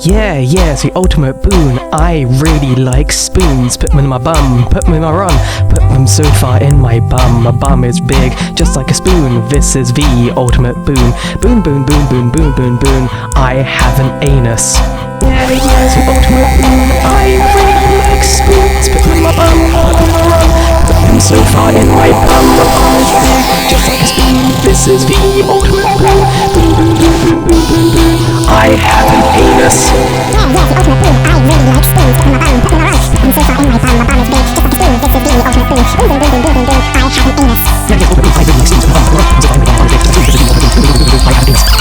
Yeah, it's the ultimate boon. I really like spoons. Put them in my bum, put them in my run, put them so far in my bum. My bum is big, just like a spoon. This is the ultimate boon. Boon, boon, boon, boon, boon, boon, boon. I have an anus. Yeah, it's the ultimate boon. I really like spoons. Put them in my bum, put them in my run, put them so far in my bum. My bum is big, just like a spoon. This is the ultimate boon. Boon, boon, boon, boon, boon, boon, boon. I have an anus. Yeah, the ultimate boon. I really like spoons. Put in my bum, put in my run. I'm so far in my bum. My bum is big, just like a spoon. This is the ultimate boon. Boon, boon, boon, boon, boon, boon, boon. I have an anus. Yeah, the ultimate boon. I really like spoons. Put in my bum, put in my run. I'm so far in my bum. This is the ultimate boon. Boon, boon, boon, boon, boon. I have an anus.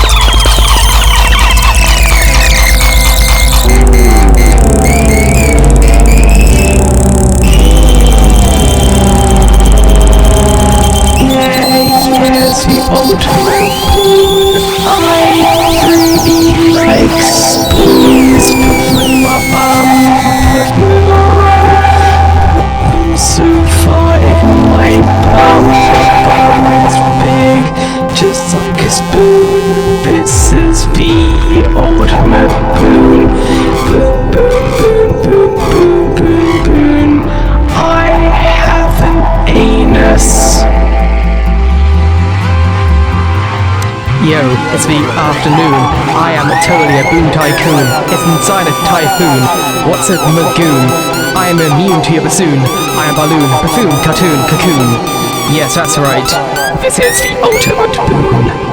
Yes, the ultimate boon. I really like spoons. Put them in my bum, put them in my run. I'm so far in my bum. My bum is big, just like a spoon. This is the ultimate boon. Boon, boon, boon, boon, boon, boon, boon. I have an anus. Yo, it's the afternoon. I am totally a boon tycoon. It's inside a typhoon. What's a magoon? I am immune to your bassoon. I am balloon, buffoon, cartoon, cocoon. Yes, that's right. This is the ultimate boon.